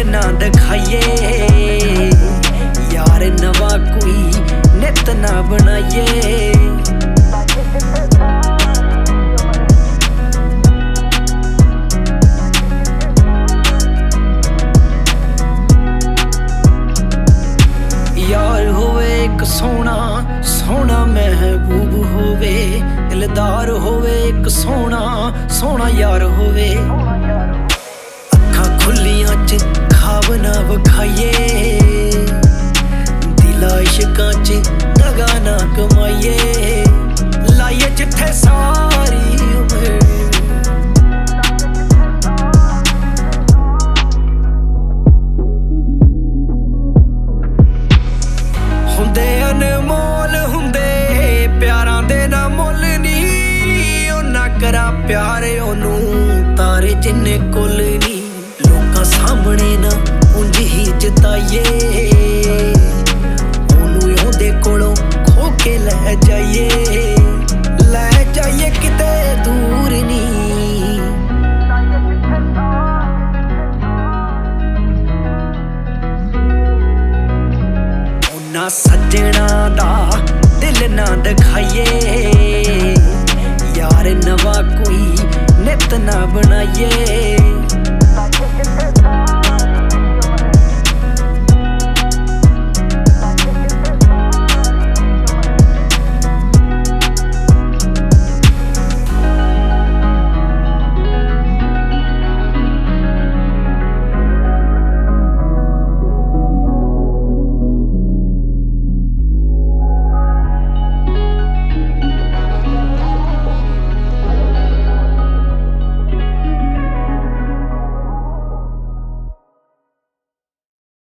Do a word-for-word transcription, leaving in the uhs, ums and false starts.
ना दिखाइए यार नवा कोई नित ना बनाइए। यार होवे एक सोना सोना महबूब होवे, दिलदार होवे एक सोना सोना यार होवे। अखा खुलियां च खाब ना विखाइए, दिला इश्कां च दगा ना कमाइए। लाइए जिथे सारी उम्र हुंदे अनमोल हुंदे प्यारां दे ना मुल नी। ओ ना करा प्यार ओनू तारे जिन्ने कुल नी, लोकां सामने ना उंज ही जताइए, ओनू ओहदे कोलों खो के लै जाइए।